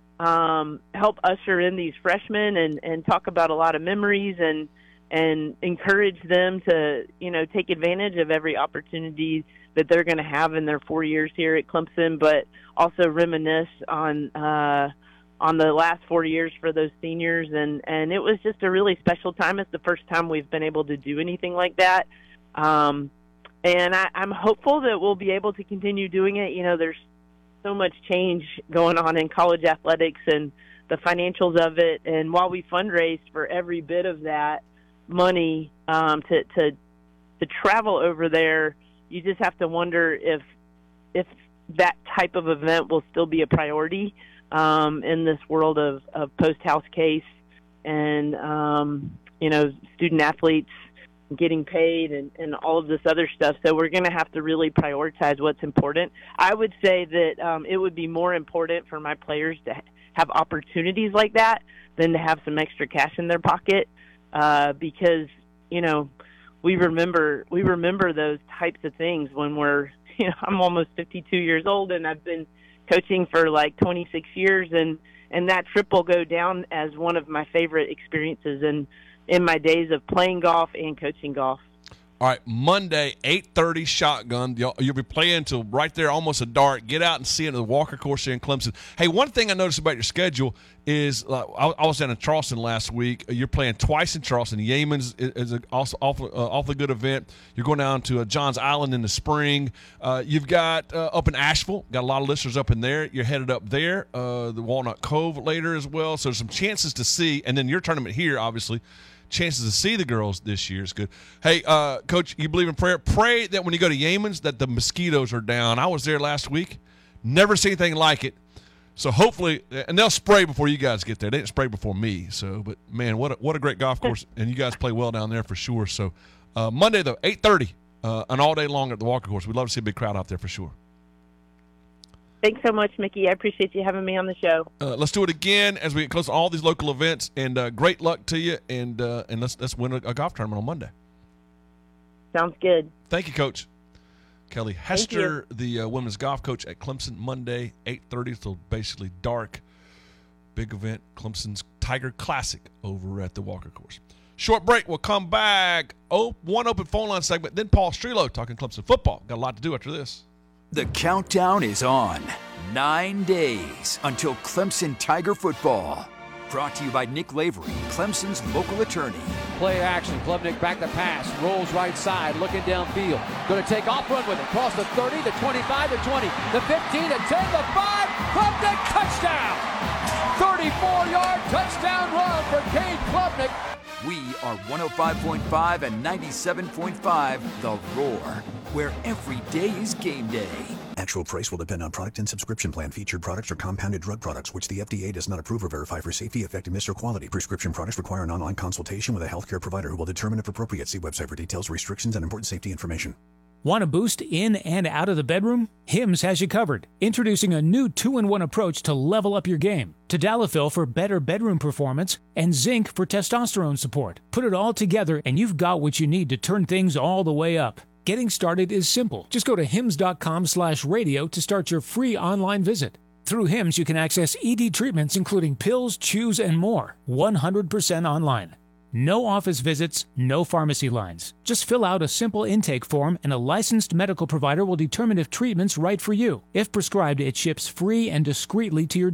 um, help usher in these freshmen and, and talk about a lot of memories and and encourage them to, you know, take advantage of every opportunity that they're going to have in their four years here at Clemson, but also reminisce on uh, on the last four years for those seniors. And, and it was just a really special time. It's the first time we've been able to do anything like that. Um, and I, I'm hopeful that we'll be able to continue doing it. You know, there's so much change going on in college athletics and the financials of it. And while we fundraised for every bit of that money um, to, to to travel over there, you just have to wonder if if that type of event will still be a priority um, in this world of, of post-house case and, um, you know, student athletes getting paid and, and all of this other stuff. So we're going to have to really prioritize what's important. I would say that um, it would be more important for my players to have opportunities like that than to have some extra cash in their pocket uh, because, you know, we remember we remember those types of things when we're, you know, I'm almost fifty-two years old and I've been coaching for like twenty-six years, and, and that trip will go down as one of my favorite experiences and in my days of playing golf and coaching golf.
All right, Monday, eight thirty shotgun. You'll, you'll be playing until right there, almost a dark. Get out and see it at the Walker Course here in Clemson. Hey, one thing I noticed about your schedule is uh, I, I was down in Charleston last week. You're playing twice in Charleston. Yeamans is, is a, also awful, uh, awfully good event. You're going down to uh, Johns Island in the spring. Uh, you've got uh, up in Asheville. Got a lot of listeners up in there. You're headed up there. Uh, the Walnut Cove later as well. So there's some chances to see. And then your tournament here, obviously. Chances to see the girls this year is good. Hey, uh, Coach, you believe in prayer? Pray that when you go to Yeamans that the mosquitoes are down. I was there last week. Never seen anything like it. So hopefully, and they'll spray before you guys get there. They didn't spray before me. So, but, man, what a, what a great golf course. And you guys play well down there for sure. So, uh, Monday, though, eight thirty, uh, an all day long at the Walker Course. We'd love to see a big crowd out there for sure.
Thanks so much, Mickey. I appreciate you having me on the show.
Uh, let's do it again as we get close to all these local events. And uh, great luck to you. And uh, and let's let's win a, a golf tournament on Monday.
Sounds good.
Thank you, Coach. Kelly Hester, the uh, women's golf coach at Clemson, Monday, eight thirty till basically dark. Big event, Clemson's Tiger Classic over at the Walker Course. Short break. We'll come back. Oh, one open phone line segment. Then Paul Strelo talking Clemson football. Got a lot to do after this.
The countdown is on. Nine days until Clemson Tiger football. Brought to you by Nick Lavery, Clemson's local attorney.
Play action. Klubnik back to pass. Rolls right side. Looking downfield. Going to take off, run with it. Cross the thirty, the twenty-five, the twenty, the fifteen, the ten, the five. Klubnik touchdown. thirty-four yard touchdown run for Cade Klubnik.
We are one oh five point five and ninety-seven point five The Roar, where every day is game day.
Actual price will depend on product and subscription plan. Featured products are compounded drug products, which the F D A does not approve or verify for safety, effectiveness, or quality. Prescription products require an online consultation with a healthcare provider who will determine if appropriate. See website for details, restrictions, and important safety information.
Want a boost in and out of the bedroom? Hims has you covered. Introducing a new two in one approach to level up your game. Tadalafil for better bedroom performance and zinc for testosterone support. Put it all together and you've got what you need to turn things all the way up. Getting started is simple. Just go to hims.com slash radio to start your free online visit. Through Hims, you can access E D treatments including pills, chews, and more. one hundred percent online. No office visits, no pharmacy lines. Just fill out a simple intake form and a licensed medical provider will determine if treatment's right for you. If prescribed, it ships free and discreetly to your door.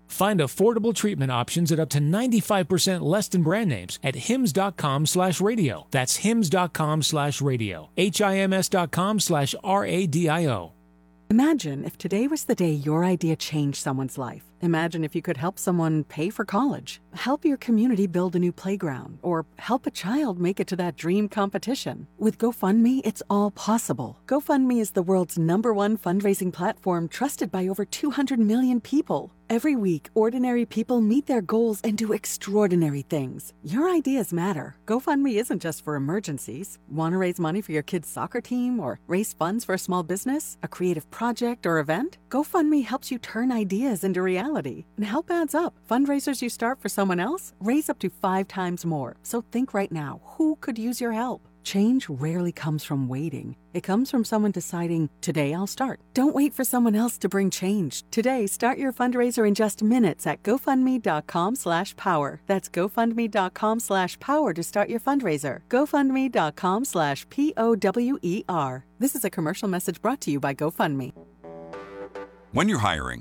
Find affordable treatment options at up to ninety-five percent less than brand names at hims.com slash radio. That's hims.com slash radio. H-I-M-S dot com slash R-A-D-I-O.
Imagine if today was the day your idea changed someone's life. Imagine if you could help someone pay for college, help your community build a new playground, or help a child make it to that dream competition. With GoFundMe, it's all possible. GoFundMe is the world's number one fundraising platform trusted by over two hundred million people. Every week, ordinary people meet their goals and do extraordinary things. Your ideas matter. GoFundMe isn't just for emergencies. Want to raise money for your kid's soccer team or raise funds for a small business, a creative project, or event? GoFundMe helps you turn ideas into reality. And help adds up. Fundraisers you start for someone else raise up to five times more. So think right now, who could use your help? Change rarely comes from waiting. It comes from someone deciding, today I'll start. Don't wait for someone else to bring change. Today, start your fundraiser in just minutes at GoFundMe.com slash power. That's GoFundMe.com slash power to start your fundraiser. GoFundMe.com slash P O W E R. This is a commercial message brought to you by GoFundMe.
When you're hiring,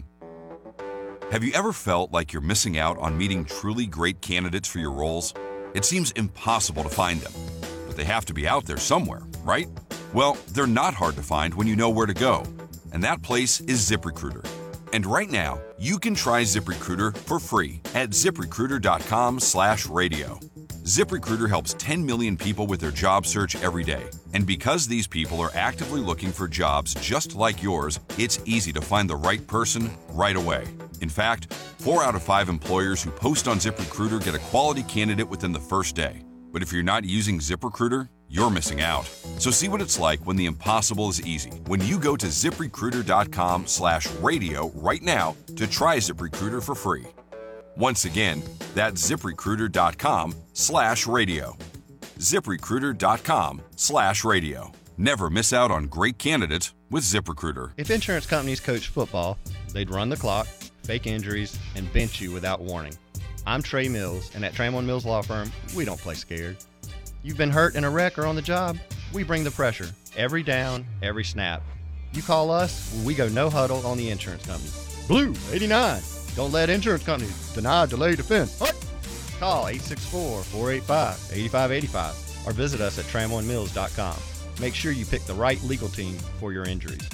have you ever felt like you're missing out on meeting truly great candidates for your roles? It seems impossible to find them. They have to be out there somewhere, right? Well, they're not hard to find when you know where to go. And that place is ZipRecruiter. And right now, you can try ZipRecruiter for free at ZipRecruiter.com slash radio. ZipRecruiter helps ten million people with their job search every day. And because these people are actively looking for jobs just like yours, it's easy to find the right person right away. In fact, four out of five employers who post on ZipRecruiter get a quality candidate within the first day. But if you're not using ZipRecruiter, you're missing out. So see what it's like when the impossible is easy. When you go to ZipRecruiter.com slash radio right now to try ZipRecruiter for free. Once again, that's ZipRecruiter.com slash radio. ZipRecruiter.com slash radio. Never miss out on great candidates with ZipRecruiter.
If insurance companies coach football, they'd run the clock, fake injuries, and bench you without warning. I'm Trey Mills, and at Tramon Mills Law Firm, we don't play scared. You've been hurt in a wreck or on the job? We bring the pressure. Every down, every snap. You call us, we go no huddle on the insurance company. Blue, eighty-nine. Don't let insurance companies deny delay defense. What? Call eight six four, four eight five, eight five eight five or visit us at tramon mills dot com. Make sure you pick the right legal team for your injuries.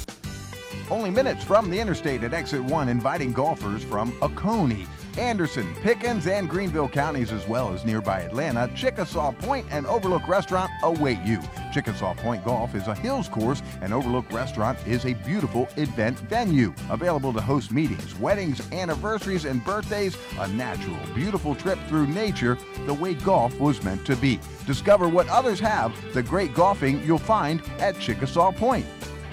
Only minutes from the interstate at Exit one, inviting golfers from Oconee, Anderson, Pickens, and Greenville counties, as well as nearby Atlanta. Chickasaw Point and Overlook Restaurant await you. Chickasaw Point Golf is a hills course, and Overlook Restaurant is a beautiful event venue. Available to host meetings, weddings, anniversaries, and birthdays. A natural, beautiful trip through nature, the way golf was meant to be. Discover what others have, the great golfing you'll find at Chickasaw Point.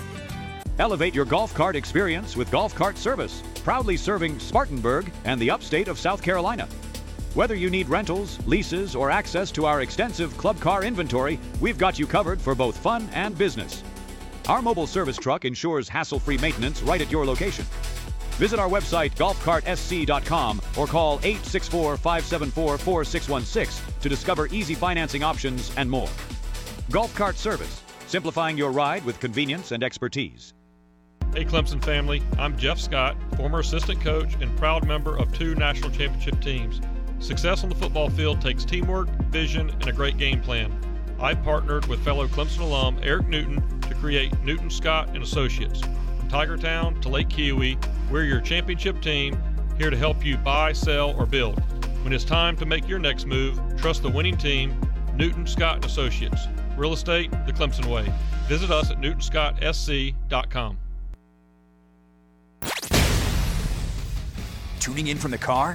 Elevate your golf cart experience with Golf Cart Service, proudly serving Spartanburg and the upstate of South Carolina. Whether you need rentals, leases, or access to our extensive club car inventory, we've got you covered for both fun and business. Our mobile service truck ensures hassle-free maintenance right at your location. Visit our website, golf cart s c dot com, or call eight six four, five seven four, four six one six to discover easy financing options and more. Golf Cart Service, simplifying your ride with convenience and expertise.
Hey Clemson family, I'm Jeff Scott, former assistant coach and proud member of two national championship teams. Success on the football field takes teamwork, vision, and a great game plan. I partnered with fellow Clemson alum Eric Newton to create Newton Scott and Associates. From Tigertown to Lake Kiowee, we're your championship team, here to help you buy, sell, or build. When it's time to make your next move, trust the winning team, Newton Scott and Associates. Real estate the Clemson way. Visit us at newton scott s c dot com.
Tuning in from the car?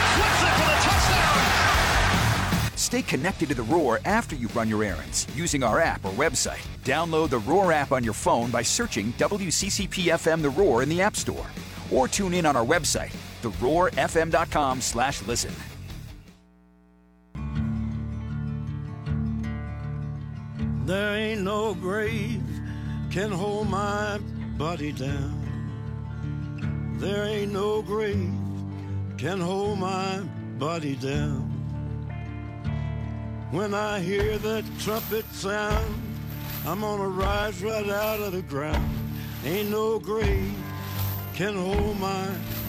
Stay connected to The Roar after you run your errands using our app or website. Download the Roar app on your phone by searching W C C P F M The Roar in the App Store. Or tune in on our website, the roar f m dot com slash listen.
There ain't no grave can hold my body down. There ain't no grave can hold my body down. When I hear that trumpet sound, I'm gonna rise right out of the ground. Ain't no grave can hold my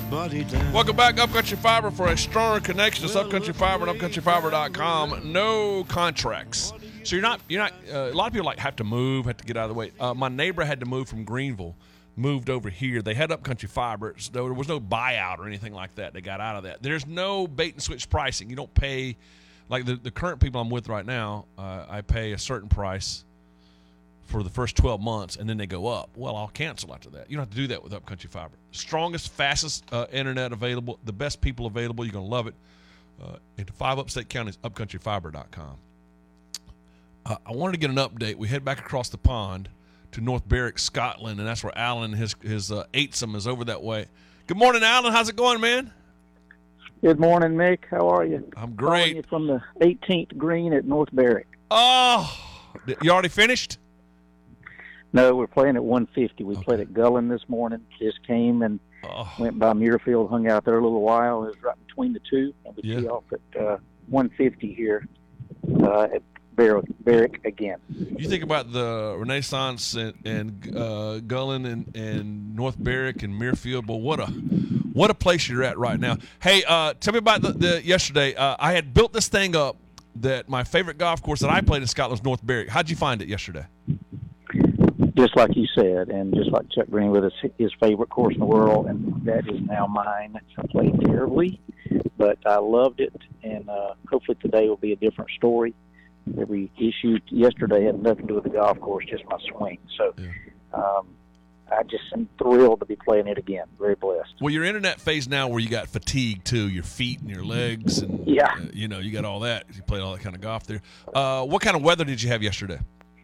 buddy down.
Welcome back, Upcountry Fiber, for a stronger connection. It's Upcountry Fiber and upcountry fiber dot com. No contracts. So you're not, you're not, uh, a lot of people like have to move, have to get out of the way. Uh, my neighbor had to move from Greenville, moved over here. They had Upcountry Fiber. So there was no buyout or anything like that. They got out of that. There's no bait and switch pricing. You don't pay, like the, the current people I'm with right now, uh, I pay a certain price for the first twelve months, and then they go up. Well, I'll cancel after that. You don't have to do that with Upcountry Fiber. Strongest, fastest uh, internet available, the best people available. You're going to love it. Uh, in five upstate counties, upcountry fiber dot com. Uh, I wanted to get an update. We head back across the pond to North Berwick, Scotland, and that's where Alan and his, his uh, eightsome is over that way. Good morning, Alan. How's it going, man?
Good morning, Mick. How are you?
I'm great.
Calling you from the eighteenth green at North Berwick.
Oh, you already finished?
No, we're playing at one fifty. We okay. played at Gullen this morning. Just came and oh. went by Muirfield, hung out there a little while. It was right between the two. And we yeah. tee off at uh, one fifty here uh, at Berwick, Berwick again.
You think about the Renaissance and, and uh, Gullen and, and North Berwick and Muirfield. But what a what a place you're at right now. Hey, uh, tell me about the, the yesterday. Uh, I had built this thing up that my favorite golf course that I played in Scotland was North Berwick. How'd you find it yesterday?
Just like you said, and just like Chuck Green with his, his favorite course in the world, and that is now mine. I played terribly, but I loved it, and uh, hopefully today will be a different story. Every issue yesterday had nothing to do with the golf course, just my swing. So yeah. um, I just am thrilled to be playing it again. Very blessed.
Well, you're in that phase now where you got fatigue, too, your feet and your legs, and
yeah.
uh, you know, you got all that. You played all that kind of golf there. Uh, what kind of weather did you have yesterday?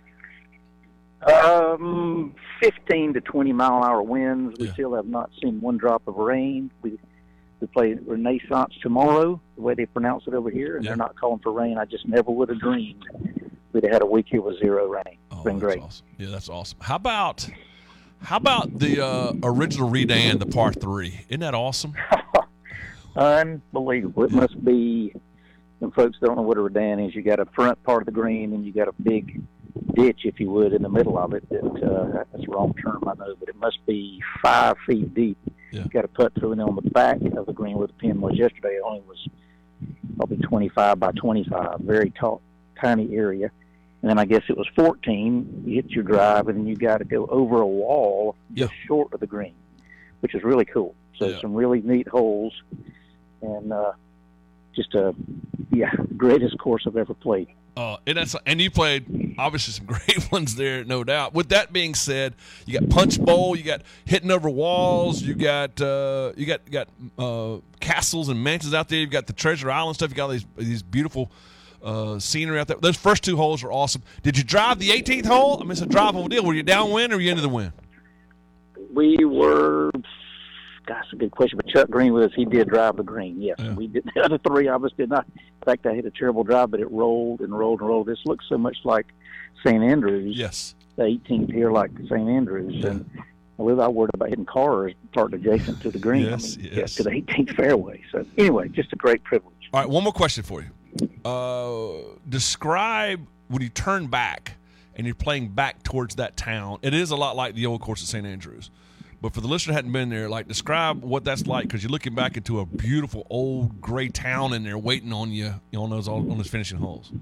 Um, fifteen to twenty mile an hour winds. We
yeah.
still have not seen one drop of rain. We we play Renaissance tomorrow, the way they pronounce it over here, and yeah. they're not calling for rain. I just never would have dreamed we'd have had a week here with zero rain. It's
oh,
been
that's
great.
Awesome. Yeah, that's awesome. How about how about the uh, original Redan, the par three? Isn't that awesome?
Unbelievable. It must be. When folks don't know what a Redan is, you got a front part of the green, and you got a big ditch, if you would, in the middle of it. That uh, that's the wrong term, I know, but it must be five feet deep.
Yeah.
You got to putt through, and then on the back of the green where the pin was yesterday, it only was probably twenty-five by twenty-five, very tall, tiny area. And then I guess it was fourteen. You hit your drive, and then you got to go over a wall just yeah. short of the green, which is really cool. So yeah. some really neat holes, and uh, just a yeah greatest course I've ever played.
Uh, and that's and you played obviously some great ones there, no doubt. With that being said, you got punch bowl, you got hitting over walls, you got uh, you got you got uh, castles and mansions out there. You've got the Treasure Island stuff. You got all these these beautiful uh, scenery out there. Those first two holes are awesome. Did you drive the eighteenth hole? I mean, it's a drivable deal. Were you downwind or were you into the wind?
We were. That's a good question. But Chuck Green with us, he did drive the green. Yes, yeah. we did. The other three of us did not. In fact, I hit a terrible drive, but it rolled and rolled and rolled. This looks so much like Saint Andrews.
Yes.
The eighteenth here, like Saint Andrews, yeah. and I live out worried about hitting cars parked adjacent to the green.
Yes,
I mean,
yes.
To the eighteenth fairway. So anyway, just a great privilege.
All right, one more question for you. Uh, describe when you turn back and you're playing back towards that town. It is a lot like the old course at Saint Andrews. But for the listener who hadn't been there, like describe what that's like, because you're looking back into a beautiful old gray town in there waiting on you, you know, on those on those finishing holes.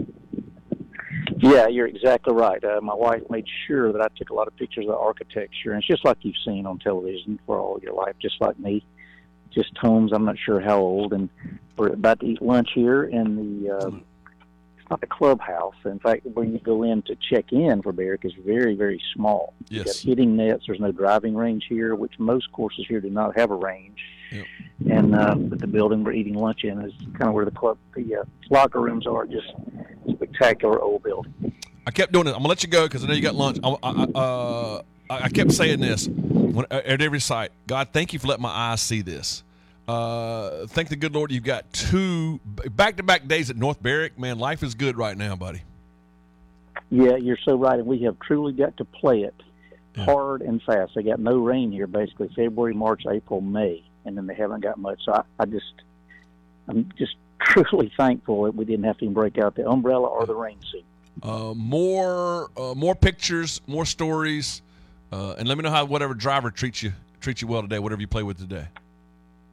Yeah, you're exactly right. Uh, my wife made sure that I took a lot of pictures of the architecture, and it's just like you've seen on television for all your life, just like me. Just homes, I'm not sure how old, and we're about to eat lunch here in the. Uh, not the clubhouse. In fact, when you go in to check in for Berwick, is very, very small.
Yes.
You got hitting nets. There's no driving range here, which most courses here do not have a range.
Yep.
And uh, but the building we're eating lunch in is kind of where the club, the uh, locker rooms are. Just spectacular old building.
I kept doing it. I'm gonna let you go because I know you got lunch. I, I, uh, I kept saying this when, at every site. God, thank you for letting my eyes see this. Uh, thank the good Lord you've got two back-to-back days at North Berwick. Man, life is good right now, buddy.
Yeah, you're so right, and we have truly got to play it yeah. hard and fast. They got no rain here, basically, February, March, April, May, and then they haven't got much. So I, I just, I'm just truly thankful that we didn't have to even break out the umbrella or the rain suit.
Uh, more, uh, more pictures, more stories, uh, and let me know how whatever driver treats you treats you well today, whatever you play with today.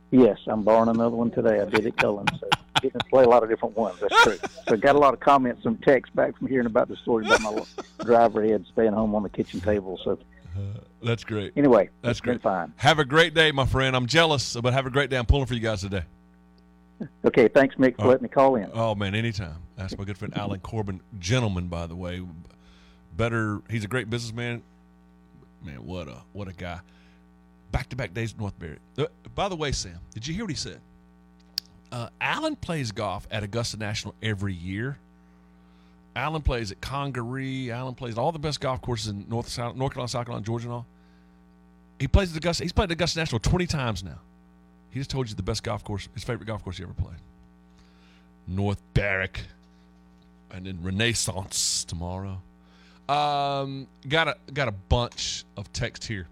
Yes, I'm borrowing another one today. I did at Cullen, so getting to play a lot of different ones. That's true. So got a lot of comments, some texts back from hearing about the story about my driver head staying home on the kitchen table. So
uh, that's great.
Anyway,
that's
it's
great.
been fine.
Have a great day, my friend. I'm jealous, but have a great day. I'm pulling for you guys today.
Okay, thanks, Mick, for
uh,
letting me call in.
Oh man, anytime. That's my good friend Alan Corbin, gentleman, by the way. Better, he's a great businessman. Man, what a what a guy. Back-to-back days at North Barrett. Uh, by the way, Sam, did you hear what he said? Uh, Alan plays golf at Augusta National every year. Alan plays at Congaree. Alan plays at all the best golf courses in North, South, North Carolina, South Carolina, Georgia, and all. He plays at Augusta. He's played at Augusta National twenty times now. He just told you the best golf course, his favorite golf course he ever played. North Barrick. And then Renaissance tomorrow. Um, got a got a bunch of text here.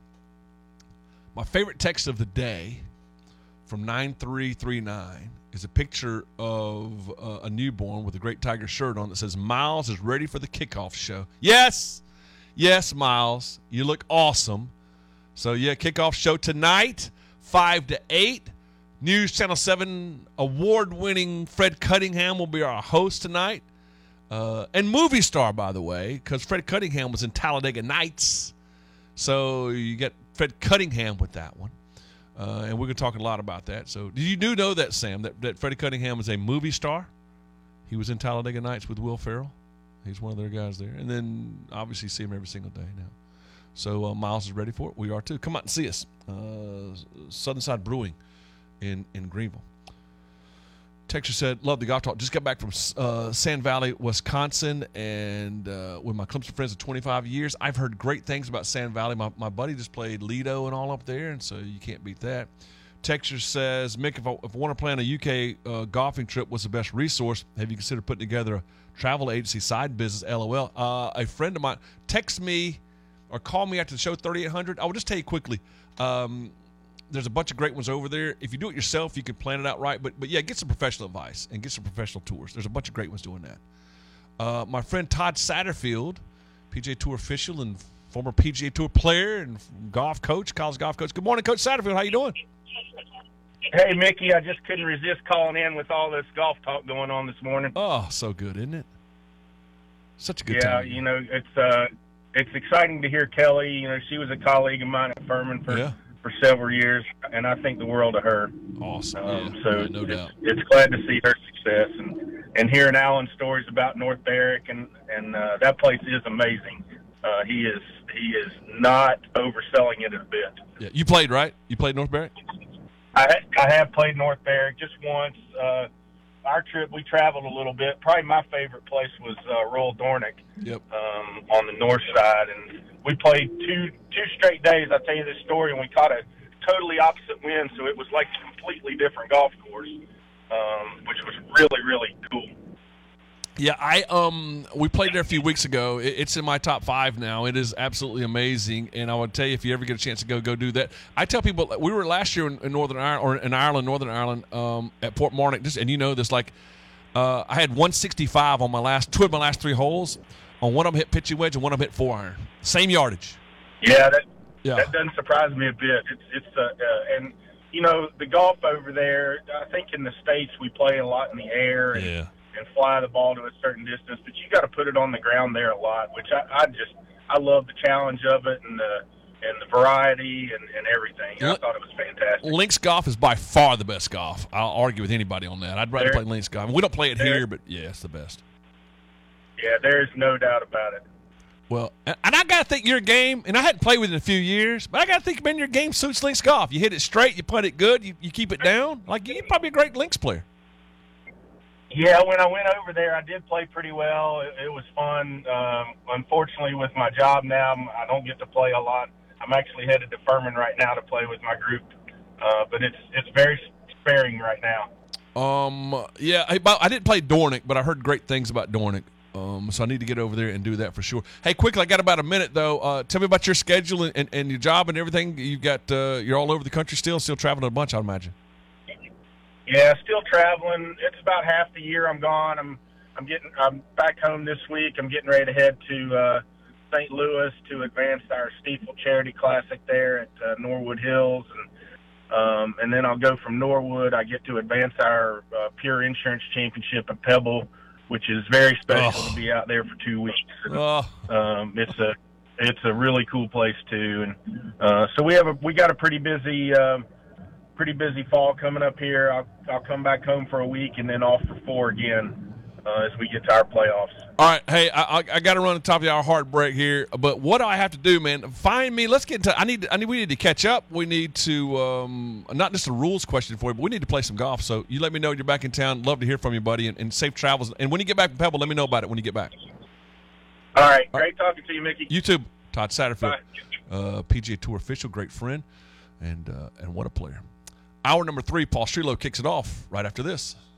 My favorite text of the day from nine three three nine is a picture of uh, a newborn with a Great Tiger shirt on that says, Miles is ready for the kickoff show. Yes. Yes, Miles. You look awesome. So, yeah, kickoff show tonight, five to eight. News Channel seven award-winning Fred Cunningham will be our host tonight. Uh, and movie star, by the way, because Fred Cunningham was in Talladega Nights. So you get Fred Cunningham with that one. Uh, and we're going to talk a lot about that. So did you do know that, Sam, that, that Freddie Cunningham is a movie star? He was in Talladega Nights with Will Ferrell. He's one of their guys there. And then obviously see him every single day now. So uh, Miles is ready for it. We are too. Come out and see us. Uh, Southern Side Brewing in, in Greenville. Texture said, love the golf talk. Just got back from uh, Sand Valley, Wisconsin, and uh, with my Clemson friends of twenty-five years. I've heard great things about Sand Valley. My, my buddy just played Lido and all up there, and so you can't beat that. Texture says, Mick, if I, if I want to plan a U K uh, golfing trip, what's the best resource? Have you considered putting together a travel agency side business, LOL? Uh, a friend of mine, text me or call me after the show, thirty-eight hundred. I will just tell you quickly. Um, There's a bunch of great ones over there. If you do it yourself, you can plan it out right. But, but yeah, get some professional advice and get some professional tours. There's a bunch of great ones doing that. Uh, my friend Todd Satterfield, P G A Tour official and former P G A Tour player and golf coach, college golf coach. Good morning, Coach Satterfield. How you doing?
Hey, Mickey, I just couldn't resist calling in with all this golf talk going on this morning.
Oh, so good, isn't it? Such a good
yeah,
time.
Yeah, you know, it's uh, it's exciting to hear Kelly. You know, she was a colleague of mine at Furman for,
yeah.
for several years, and I think the world of her.
Awesome.
Um,
yeah.
so
yeah, no
it's,
doubt.
it's glad to see her success and, and hearing Alan's stories about North Barrick, and, and uh, that place is amazing. Uh, he is he is not overselling it a bit.
Yeah, you played, right? You played North Barrick?
I, I have played North Barrick just once. Uh, our trip, we traveled a little bit. Probably my favorite place was uh, Royal Dornick
yep.
um, on the north side. And we played two two straight days. I'll tell you this story, and we caught a totally opposite wind, so it was like a completely different golf course, um, which was really, really cool.
Yeah, I um we played there a few weeks ago. It, it's in my top five now. It is absolutely amazing, and I would tell you if you ever get a chance to go, go do that. I tell people we were last year in, in Northern Ireland or in Ireland, Northern Ireland, um, at Port Marnock. Just and you know this, like uh, I had one sixty-five on my last two of my last three holes. On one of them hit pitching wedge, and one of them hit four iron. Same yardage.
Yeah, that
yeah.
that doesn't surprise me a bit. It's it's uh, uh, and you know the golf over there. I think in the States we play a lot in the air. And,
yeah.
and fly the ball to a certain distance, but you got to put it on the ground there a lot, which I, I just, I love the challenge of it and the, and the variety and, and everything. And I thought it was fantastic.
Links golf is by far the best golf. I'll argue with anybody on that. I'd rather
there,
play links golf. We don't play it
there,
here, but yeah, it's the best.
Yeah, there's no doubt about it.
Well, and I got to think your game, and I hadn't played with it in a few years, but I got to think, man, your game suits links golf. You hit it straight, you putt it good, you, you keep it down. Like, you're probably a great links player.
Yeah, when I went over there, I did play pretty well. It, it was fun. Um, unfortunately, with my job now, I don't get to play a lot. I'm actually headed to Furman right now to play with my group, uh, but it's it's very sparing right now.
Um, yeah, I, I didn't play Dornick, but I heard great things about Dornick. Um, so I need to get over there and do that for sure. Hey, quickly, I got about a minute though. Uh, tell me about your schedule and, and, and your job and everything. You got uh, you're all over the country still, still traveling a bunch, I imagine.
Yeah, still traveling. It's about half the year I'm gone. I'm I'm getting I'm back home this week. I'm getting ready to head to uh, Saint Louis to advance our Stiefel Charity Classic there at uh, Norwood Hills, and Um, and then I'll go from Norwood. I get to advance our uh, Pure Insurance Championship at Pebble, which is very special
oh.
to be out there for two weeks.
Oh.
Um, it's a it's a really cool place too, and uh, so we have a we got a pretty busy uh, pretty busy fall coming up here. I'll I'll come back home for a week and then off for four again uh, as we get to our playoffs.
All right, hey, I, I, I got to run the top of the hour hard break here, but what do I have to do, man? Find me. Let's get into. I need. I need. We need to catch up. We need to. Um, not just a rules question for you, but we need to play some golf. So you let me know when you're back in town. Love to hear from you, buddy, and, and safe travels. And when you get back from Pebble, let me know about it. When you get back.
All right, All great right. talking to you, Mickey.
You too, Todd Satterfield, uh, P G A Tour official, great friend, and uh, and what a player. Hour number three, Paul Strelow kicks it off right after this.